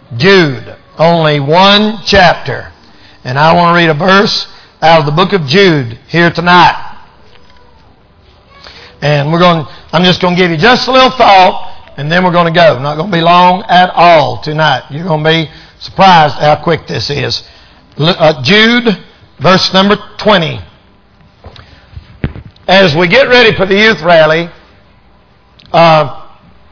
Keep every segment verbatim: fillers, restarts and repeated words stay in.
Jude. Only one chapter. And I want to read a verse out of the book of Jude here tonight. And we're going, I'm just going to give you just a little thought, and then we're going to go. Not going to be long at all tonight. You're going to be surprised how quick this is. Uh, Jude, verse number twenty. As we get ready for the youth rally, uh,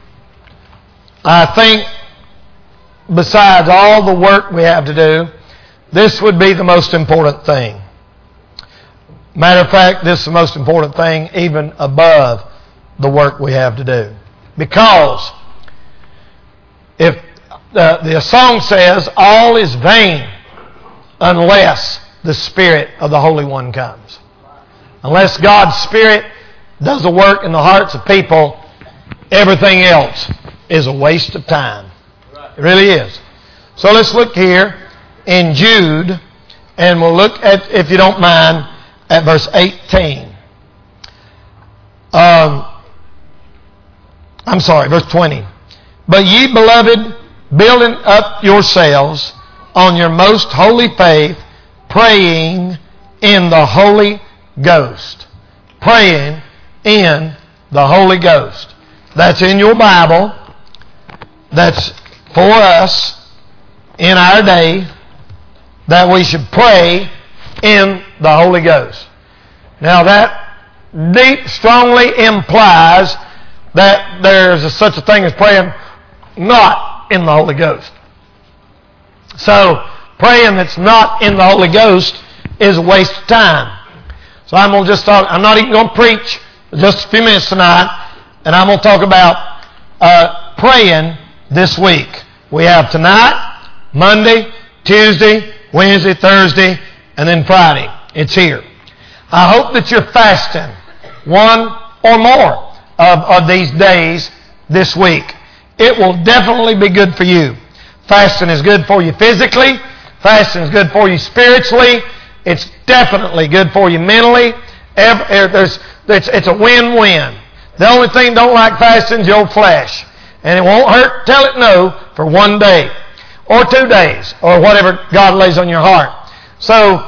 I think besides all the work we have to do, this would be the most important thing. Matter of fact, this is the most important thing even above the work we have to do. Because if the, the song says, all is vain unless the Spirit of the Holy One comes. Unless God's Spirit does the work in the hearts of people, everything else is a waste of time. It really is. So let's look here in Jude, and we'll look at, if you don't mind, at verse eighteen. Um, I'm sorry, verse twenty. But ye, beloved, building up yourselves on your most holy faith, praying in the Holy Ghost. Praying in the Holy Ghost. That's in your Bible. That's for us in our day, that we should pray in the Holy Ghost. Now that deep, strongly implies that there's a, such a thing as praying not in the Holy Ghost. So praying that's not in the Holy Ghost is a waste of time. So I'm going to just talk, I'm not even going to preach just a few minutes tonight, and I'm going to talk about uh, praying this week. We have tonight, Monday, Tuesday, Wednesday, Thursday, and then Friday. It's here. I hope that you're fasting one or more of, of these days this week. It will definitely be good for you. Fasting is good for you physically. Fasting is good for you spiritually. It's definitely good for you mentally. Every, there's, it's, it's a win-win. The only thing don't like fasting is your flesh. And it won't hurt, tell it no for one day or two days or whatever God lays on your heart. So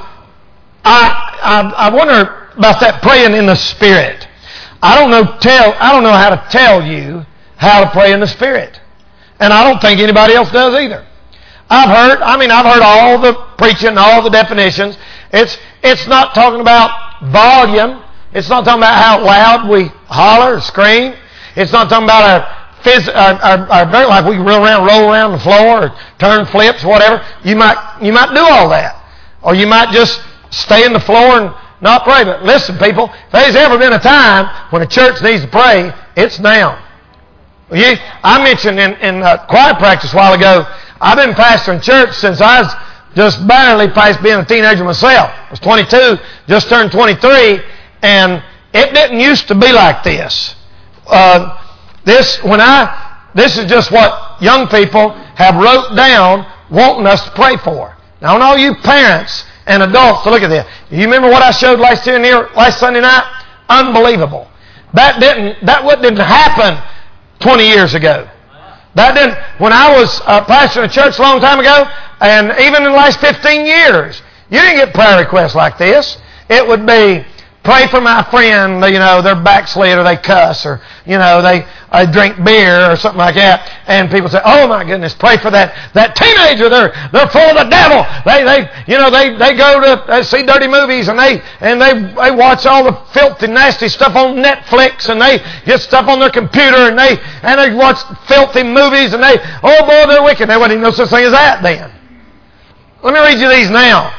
I, I, I wonder about that praying in the Spirit. I don't know tell I don't know how to tell you how to pray in the Spirit. And I don't think anybody else does either. I've heard, I mean, I've heard all the preaching, all the definitions. It's it's not talking about volume. It's not talking about how loud we holler or scream. It's not talking about our phys- our, our, our very life. We can roll around, roll around the floor, or turn flips, whatever. You might you might do all that, or you might just stay in the floor and not pray. But listen, people, if there's ever been a time when a church needs to pray, it's now. You, I mentioned in, in uh, choir practice a while ago, I've been pastoring church since I was just barely past being a teenager myself. I was twenty-two, just turned twenty-three, and it didn't used to be like this. Uh, this when I this is just what young people have wrote down wanting us to pray for. Now, I know you parents and adults, so look at this. You remember what I showed last year near last Sunday night? Unbelievable. That didn't that what didn't happen twenty years ago. That didn't. When I was uh, pastoring a church a long time ago, and even in the last fifteen years, you didn't get prayer requests like this. It would be, pray for my friend, you know, they're backslid or they cuss or, you know, they uh, drink beer or something like that. And people say, oh my goodness, pray for that that teenager. They're they're full of the devil. They they you know they they go to they see dirty movies and they and they they watch all the filthy nasty stuff on Netflix and they get stuff on their computer and they and they watch filthy movies and they oh boy they're wicked. There wasn't even no such thing as that then. Let me read you these now.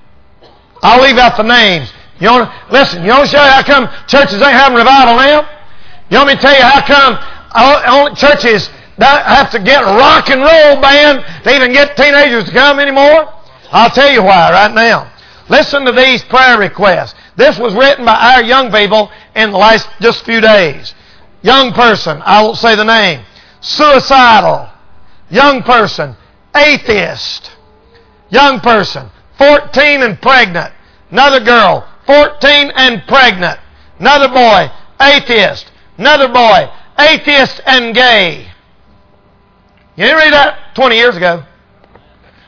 I'll leave out the names. You want to, listen, you want to show you how come churches ain't having revival now? You want me to tell you how come only churches have to get a rock and roll band to even get teenagers to come anymore? I'll tell you why right now. Listen to these prayer requests. This was written by our young people in the last just few days. Young person, I won't say the name. Suicidal. Young person, atheist. Young person, fourteen and pregnant. Another girl, fourteen and pregnant. Another boy, atheist. Another boy, atheist and gay. You didn't read that twenty years ago.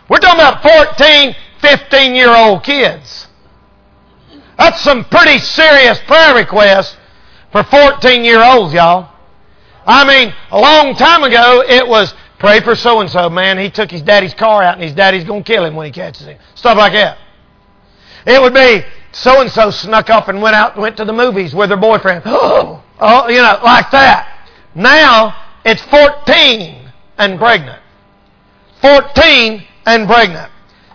We're talking about fourteen, fifteen-year-old kids. That's some pretty serious prayer requests for fourteen-year-olds, y'all. I mean, a long time ago, it was, pray for so-and-so, man. He took his daddy's car out, and his daddy's going to kill him when he catches him. Stuff like that. It would be, so-and-so snuck off and went out and went to the movies with her boyfriend. Oh, oh, you know, like that. Now, it's fourteen and pregnant. fourteen and pregnant.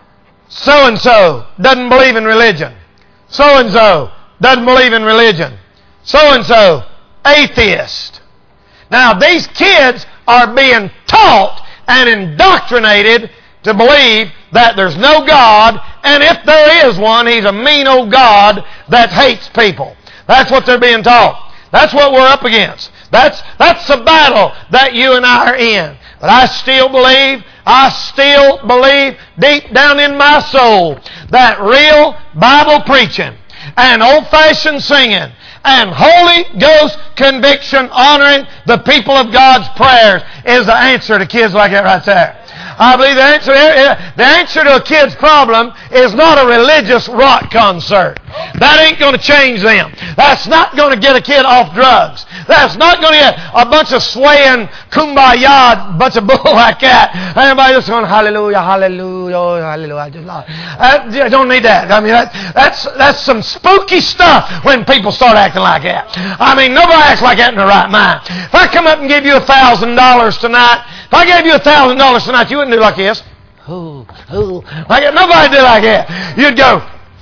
So-and-so doesn't believe in religion. So-and-so doesn't believe in religion. So-and-so, atheist. Now, these kids are being taught and indoctrinated to believe that there's no God, and if there is one, He's a mean old God that hates people. That's what they're being taught. That's what we're up against. That's, that's the battle that you and I are in. But I still believe, I still believe deep down in my soul that real Bible preaching and old-fashioned singing and Holy Ghost conviction honoring the people of God's prayers is the answer to kids like that right there. I believe the answer, the answer to a kid's problem is not a religious rock concert. That ain't going to change them. That's not going to get a kid off drugs. That's not going to get a bunch of swaying kumbaya, bunch of bull like that. Everybody just going, hallelujah, hallelujah, hallelujah. Uh, you don't need that. I mean, that, that's, that's some spooky stuff when people start acting like that. I mean, nobody acts like that in their right mind. If I come up and give you a thousand dollars tonight, if I gave you a thousand dollars tonight, you wouldn't do like this. Ooh, ooh. Like that. Nobody do like that. You'd go,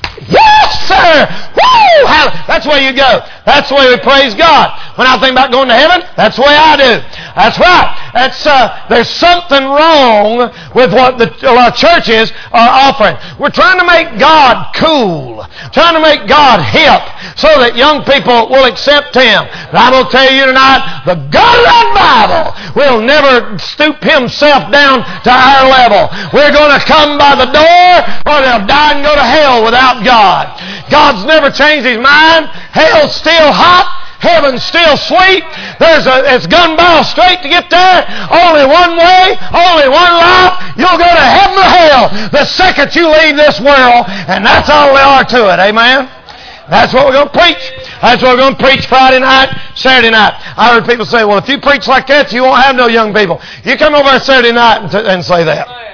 yes, sir! Woo! That's the way you go. That's the way we praise God. When I think about going to heaven, that's the way I do. That's right. That's uh, there's something wrong with what the uh, churches are offering. We're trying to make God cool, trying to make God hip, so that young people will accept Him. But I'm going to tell you tonight, the God of that Bible will never stoop Himself down to our level. We're going to come by the door, or they'll die and go to hell without God. God's never changed His mind. Hell's still hot. Heaven's still sweet. There's a, it's gun barrel straight to get there. Only one way, only one life. You'll go to heaven or hell the second you leave this world, and that's all there are to it. Amen? That's what we're going to preach. That's what we're going to preach Friday night, Saturday night. I heard people say, well, if you preach like that, you won't have no young people. You come over Saturday night and, t- and say that.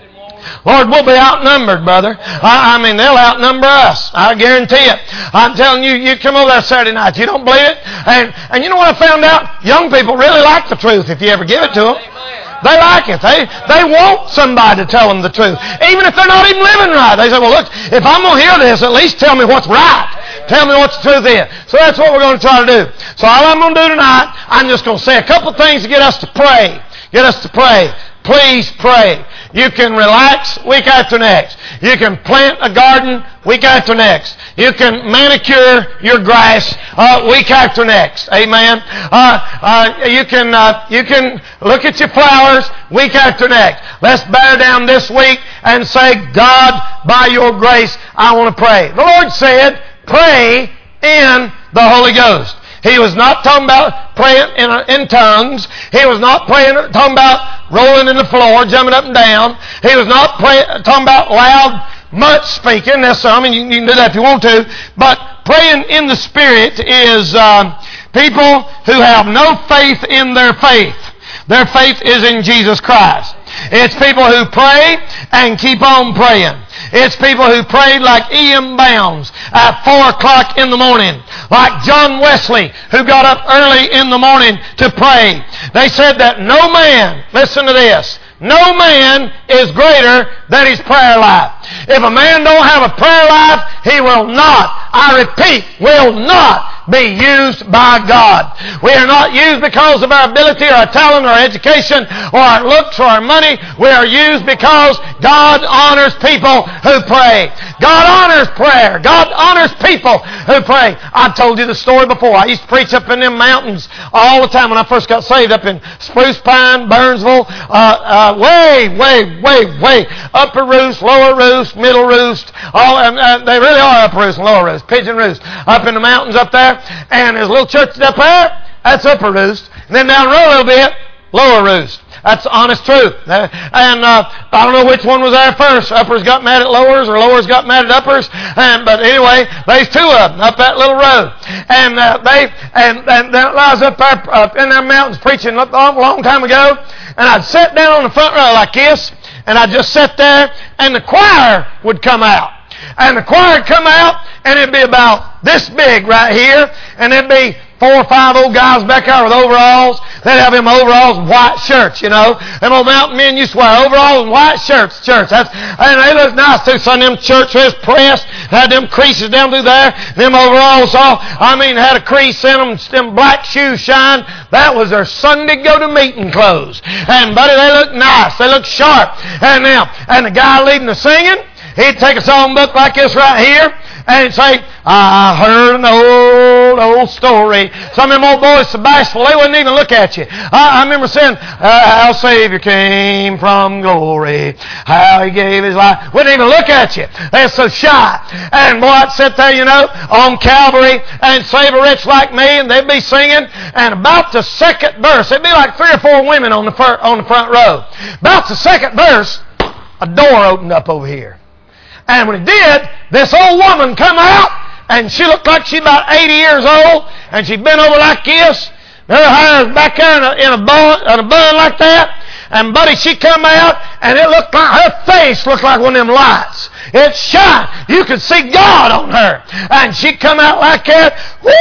Lord, we'll be outnumbered, brother. I, I mean, they'll outnumber us. I guarantee it. I'm telling you, you come over there Saturday night. You don't believe it? And, and you know what I found out? Young people really like the truth if you ever give it to them. They like it. They they want somebody to tell them the truth. Even if they're not even living right. They say, well, look, if I'm going to hear this, at least tell me what's right. Tell me what the truth is. So that's what we're going to try to do. So all I'm going to do tonight, I'm just going to say a couple of things to get us to pray. Get us to pray. Please pray. You can relax week after next. You can plant a garden week after next. You can manicure your grass uh, week after next. Amen. Uh, uh, you can uh, you can look at your flowers week after next. Let's bear down this week and say, God, by your grace, I want to pray. The Lord said, pray in the Holy Ghost. He was not talking about praying in, in tongues. He was not praying, talking about rolling in the floor, jumping up and down. He was not pray, talking about loud, much speaking. That's, I mean, you, you can do that if you want to. But praying in the Spirit is uh, people who have no faith in their faith. Their faith is in Jesus Christ. It's people who pray and keep on praying. It's people who prayed like E M Bounds at four o'clock in the morning. Like John Wesley, who got up early in the morning to pray. They said that no man, listen to this, no man is greater than his prayer life. If a man don't have a prayer life, he will not, I repeat, will not be used by God. We are not used because of our ability or our talent or our education or our looks or our money. We are used because God honors people who pray. God honors prayer. God honors people who pray. I've told you the story before. I used to preach up in them mountains all the time when I first got saved, up in Spruce Pine, Burnsville, uh, uh, way, way, way, way, upper roost, lower roost, middle roost. All um, uh, they really are upper roost and lower roost, pigeon roost, up in the mountains up there. And there's a little church up there, that's upper roost. And then down the road a little bit, lower roost. That's the honest truth. And uh, I don't know which one was there first. Uppers got mad at lowers, or lowers got mad at uppers. And, but anyway, there's two of them up that little road. And uh, they and, and I was up there uh, in them mountains preaching a long, long time ago. And I'd sit down on the front row like this, and I'd just sit there, and the choir would come out. And the choir would come out, and it'd be about this big right here, and it'd be four or five old guys back there with overalls. They'd have them overalls and white shirts, you know. Them old mountain men used to wear overalls and white shirts to church. That's, and they looked nice too. Some of them church dress pressed, had them creases down through there. Them overalls all, I mean, had a crease in them, them black shoes shine. That was their Sunday go-to-meeting clothes. And, buddy, they looked nice. They looked sharp. And now, and the guy leading the singing, he'd take a song book like this right here, and he'd say, I heard an old, old story. Some of them old boys so bashful, they wouldn't even look at you. I, I remember saying, uh, our Savior came from glory, how He gave His life. Wouldn't even look at you. They're so shy. And boy, I'd sit there, you know, on Calvary and save a wretch like me, and they'd be singing, and about the second verse, it'd be like three or four women on the, fir- on the front row. About the second verse, a door opened up over here. And when it did, this old woman come out, and she looked like she's about eighty years old, and she'd been over like this. Her hair was back there in a, in a, bun, in a bun like that. And, buddy, she come out, and it looked like, her face looked like one of them lights. It shined. You could see God on her. And she come out like that,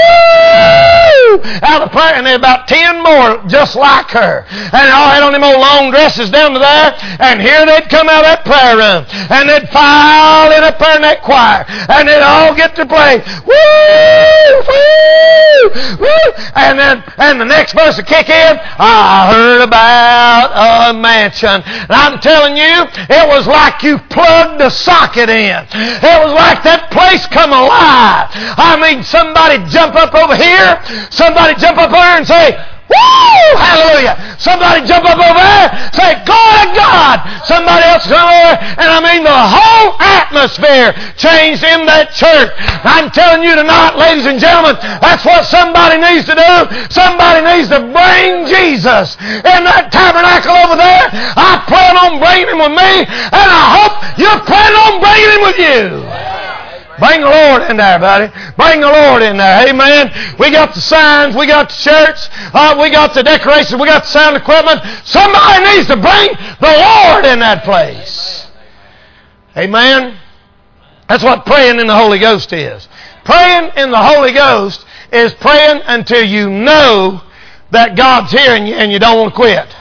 woo! Out of prayer, and there were about ten more just like her. And they all had on them old long dresses down to there, and here they'd come out of that prayer room, and they'd file in up there in that choir, and they'd all get to play, woo! Woo! Woo! And then, and the next verse would kick in, I heard about a mansion. And I'm telling you, it was like you plugged a socket in. It was like that place come alive. I mean, somebody jump up over here, somebody jump up there and say, woo! Hallelujah! Somebody jump up over there, say, glory to God! Somebody else come over, and I mean the whole atmosphere changed in that church. I'm telling you tonight, ladies and gentlemen, that's what somebody needs to do. Somebody needs to bring Jesus in that tabernacle over there. I plan on bringing Him with me, and I hope you're planning on bringing Him with you. Bring the Lord in there, buddy. Bring the Lord in there. Amen. We got the signs. We got the shirts. Uh, we got the decorations. We got the sound equipment. Somebody needs to bring the Lord in that place. Amen. That's what praying in the Holy Ghost is. Praying in the Holy Ghost is praying until you know that God's hearing you and you don't want to quit.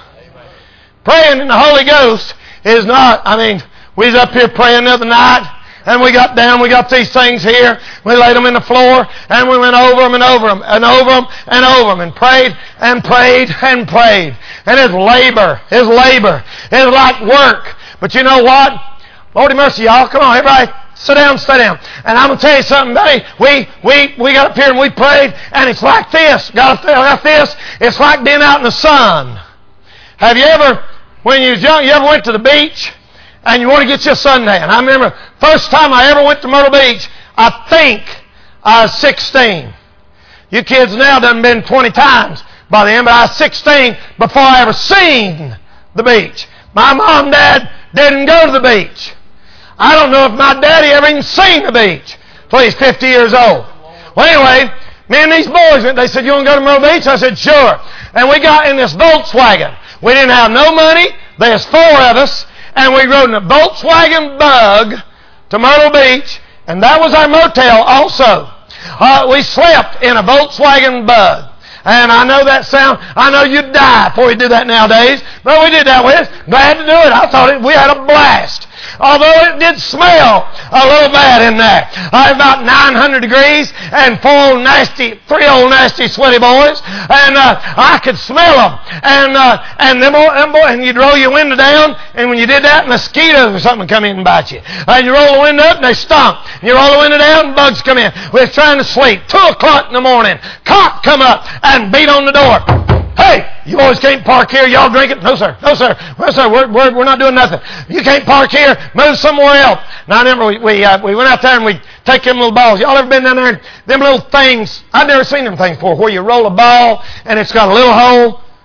Praying in the Holy Ghost is not, I mean, we was up here praying the other night, and we got down, we got these things here, we laid them in the floor, and we went over them and over them, and over them and over them, and prayed and prayed and prayed. And it's labor, it's labor, it's like work. But you know what? Lordy mercy, y'all, come on, everybody, sit down, sit down. And I'm going to tell you something, buddy. We, we, we got up here and we prayed, and it's like this. Got like this. It's like being out in the sun. Have you ever, when you was young, you ever went to the beach? And you want to get your suntan. I remember first time I ever went to Myrtle Beach, I think I was sixteen. You kids now done been twenty times by then, but I was sixteen before I ever seen the beach. My mom and dad didn't go to the beach. I don't know if my daddy ever even seen the beach till he's fifty years old. Well, anyway, me and these boys went, they said, you want to go to Myrtle Beach? I said, sure. And we got in this Volkswagen. We didn't have no money. There's four of us. And we rode in a Volkswagen Bug to Myrtle Beach, and that was our motel also. Uh, we slept in a Volkswagen Bug. And I know that sound, I know you'd die before you do that nowadays, but we did that with. Glad to do it. I thought it, we had a blast. Although it did smell a little bad in there. Uh, about nine hundred degrees and four old nasty, three old nasty sweaty boys. And uh, I could smell them. And uh, and them, old, them boys, and you'd roll your window down, and when you did that, mosquitoes or something come in and bite you. And you roll the window up, and they stunk. And you roll the window down, and bugs come in. We was trying to sleep. Two o'clock in the morning, cop come up and beat on the door. Hey, you boys can't park here. Y'all drinking? No, sir. No, sir. No, sir. We're, we're, we're not doing nothing. You can't park here. Move somewhere else. Now, I remember we we, uh, we went out there and we take them little balls. Y'all ever been down there? Them little things. I've never seen them things before, where you roll a ball and it's got a little hole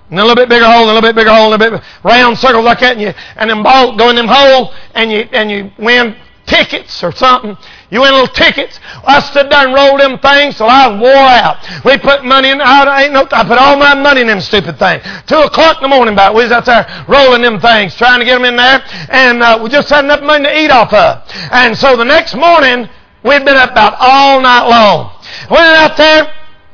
And then a little bit bigger hole, and a little bit bigger hole, and a little bit round circles like that, and you and them balls go in them holes, and you and you win tickets or something. You win little tickets. Well, I stood there and rolled them things till I was wore out. We put money in. I ain't no. I put all my money in them stupid things. Two o'clock in the morning, about we was out there rolling them things, trying to get them in there, and uh, we just had enough money to eat off of. And so the next morning, we'd been up about all night long. Went out there.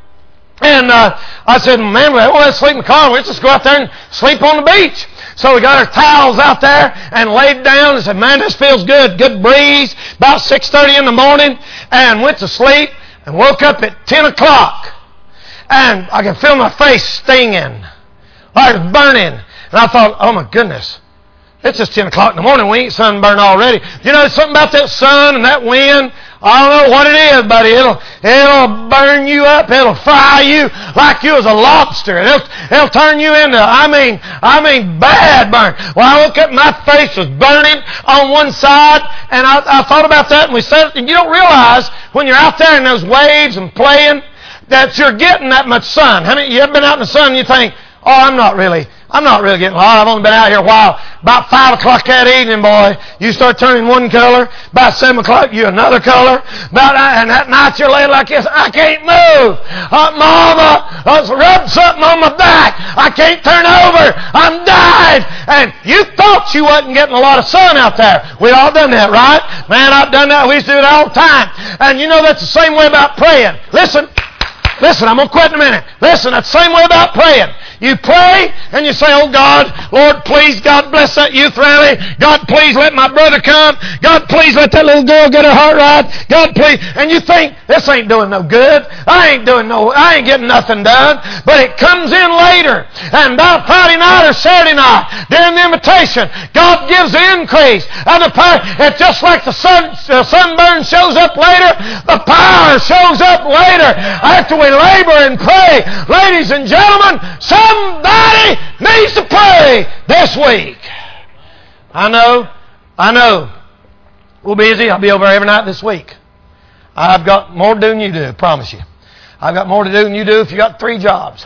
And uh, I said, man, we don't let us sleep in the car. Let's just go out there and sleep on the beach. So we got our towels out there and laid down and said, man, this feels good. Good breeze. About six thirty in the morning. And went to sleep and woke up at ten o'clock. And I could feel my face stinging. I was burning. And I thought, oh, my goodness. It's just ten o'clock in the morning. We ain't sunburned already. You know, something about that sun and that wind. I don't know what it is, buddy. It'll, it'll burn you up. It'll fry you like you was a lobster. It'll, it'll turn you into, I mean, I mean, bad burn. Well, I looked up, my face was burning on one side, and I, I thought about that, and we said, and you don't realize when you're out there in those waves and playing that you're getting that much sun. How many, you ever been out in the sun and you think, oh, I'm not really, I'm not really getting hot. I've only been out here a while. About five o'clock that evening, boy, you start turning one color. About seven o'clock, you another color. About and that night you're laying like this. I can't move. Uh, Mama, let's rub something on my back. I can't turn over. I'm dying. And you thought you wasn't getting a lot of sun out there. We've all done that, right? Man, I've done that. We used to do it all the time. And you know that's the same way about praying. Listen. Listen, I'm going to quit in a minute. Listen, that's the same way about praying. You pray and you say, oh God, Lord, please, God bless that youth rally. God, please let my brother come. God, please let that little girl get her heart right. God, please. And you think, this ain't doing no good. I ain't doing no, I ain't getting nothing done. But it comes in later. And by Friday night or Saturday night, during the invitation, God gives the increase. And the power, it's just like the sun, the sunburn shows up later, the power shows up later. After we labor and pray, ladies and gentlemen, somebody needs to pray this week. I know, I know. We're busy. I'll be over every night this week. I've got more to do than you do, I promise you. I've got more to do than you do if you got three jobs.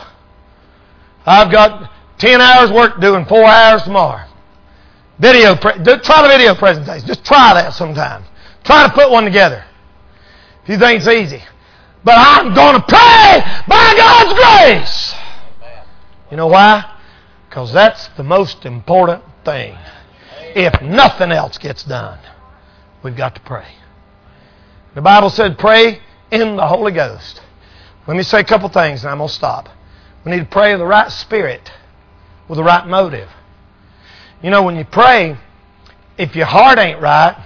I've got ten hours work doing four hours tomorrow. Video, pre- try the video presentation. Just try that sometime. Try to put one together. If you think it's easy. But I'm going to pray by God's grace. You know why? Because that's the most important thing. If nothing else gets done, we've got to pray. The Bible said pray in the Holy Ghost. Let me say a couple things and I'm going to stop. We need to pray with the right spirit, with the right motive. You know, when you pray, if your heart ain't right,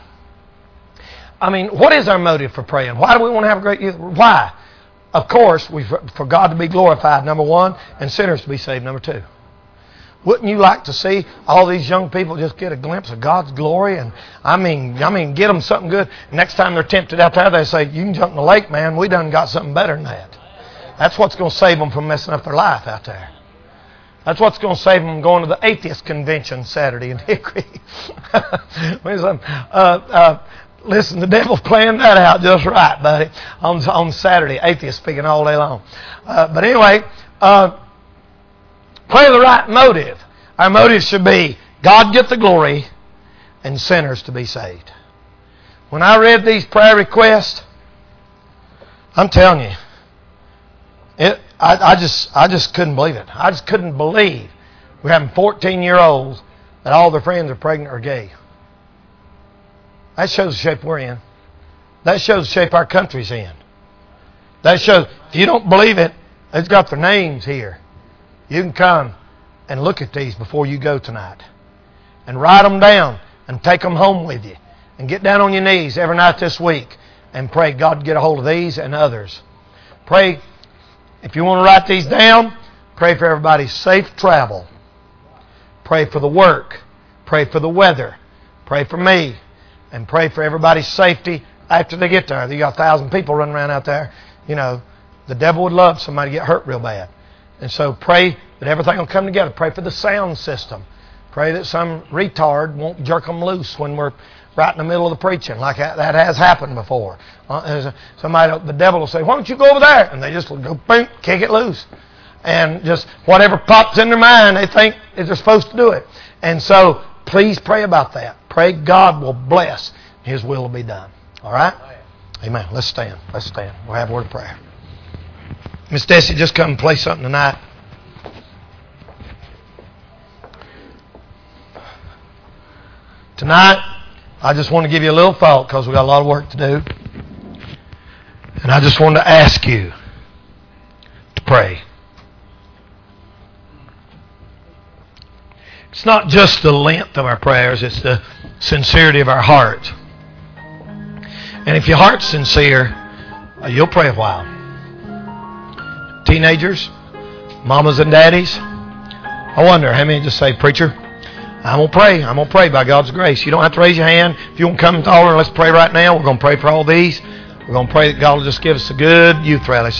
I mean, what is our motive for praying? Why do we want to have a great youth? Why? Of course, we for God to be glorified, number one, and sinners to be saved, number two. Wouldn't you like to see all these young people just get a glimpse of God's glory? And I mean, I mean, get them something good. Next time they're tempted out there, they say, you can jump in the lake, man. We done got something better than that. That's what's going to save them from messing up their life out there. That's what's going to save them from going to the atheist convention Saturday in Hickory. uh, uh, Listen, the devil's playing that out just right, buddy. On on Saturday, atheists speaking all day long. Uh, but anyway, uh, pray the right motive. Our motive should be God get the glory and sinners to be saved. When I read these prayer requests, I'm telling you, it. I, I just I just couldn't believe it. I just couldn't believe we're having fourteen-year-olds that all their friends are pregnant or gay. That shows the shape we're in. That shows the shape our country's in. That shows, if you don't believe it, it's got their names here. You can come and look at these before you go tonight. And write them down and take them home with you. And get down on your knees every night this week and pray God get a hold of these and others. Pray, if you want to write these down, pray for everybody's safe travel. Pray for the work. Pray for the weather. Pray for me. And pray for everybody's safety after they get there. You got a thousand people running around out there. You know, the devil would love somebody to get hurt real bad. And so pray that everything will come together. Pray for the sound system. Pray that some retard won't jerk them loose when we're right in the middle of the preaching, like that, that has happened before. Uh, somebody, the devil will say, why don't you go over there? And they just will go, boom, kick it loose. and just whatever pops in their mind, they think they're supposed to do it. And so, please pray about that. Pray God will bless. His will will be done. All right? Amen. Let's stand. Let's stand. We'll have a word of prayer. Miss Desi, just come and play something tonight. Tonight, I just want to give you a little thought because we've got a lot of work to do. And I just wanted to ask you to pray. It's not just the length of our prayers, it's the sincerity of our heart. And if your heart's sincere, you'll pray a while. Teenagers, mamas and daddies, I wonder how many just say, "Preacher, I'm going to pray. I'm going to pray by God's grace." You don't have to raise your hand. If you want to come to the altar, let's pray right now. We're going to pray for all these. We're going to pray that God will just give us a good youth rally.